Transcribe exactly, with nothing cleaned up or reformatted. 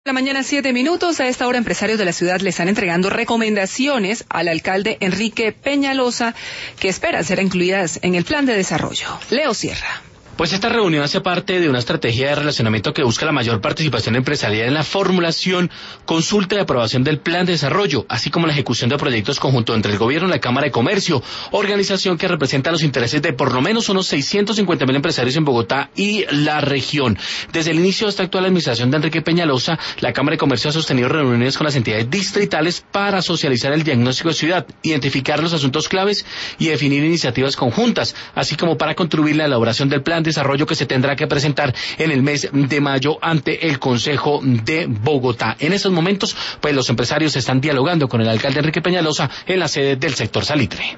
La mañana, siete minutos. A esta hora, empresarios de la ciudad le están entregando recomendaciones al alcalde Enrique Peñalosa, que esperan ser incluidas en el plan de desarrollo. Leo Sierra. Pues esta reunión hace parte de una estrategia de relacionamiento que busca la mayor participación empresarial en la formulación, consulta y aprobación del plan de desarrollo, así como la ejecución de proyectos conjuntos entre el gobierno y la Cámara de Comercio, organización que representa los intereses de por lo menos unos seiscientos cincuenta mil empresarios en Bogotá y la región. Desde el inicio de esta actual administración de Enrique Peñalosa, la Cámara de Comercio ha sostenido reuniones con las entidades distritales para socializar el diagnóstico de ciudad, identificar los asuntos claves y definir iniciativas conjuntas, así como para contribuir a la elaboración del plan de desarrollo que se tendrá que presentar en el mes de mayo ante el Consejo de Bogotá. En estos momentos, pues los empresarios están dialogando con el alcalde Enrique Peñalosa en la sede del sector Salitre.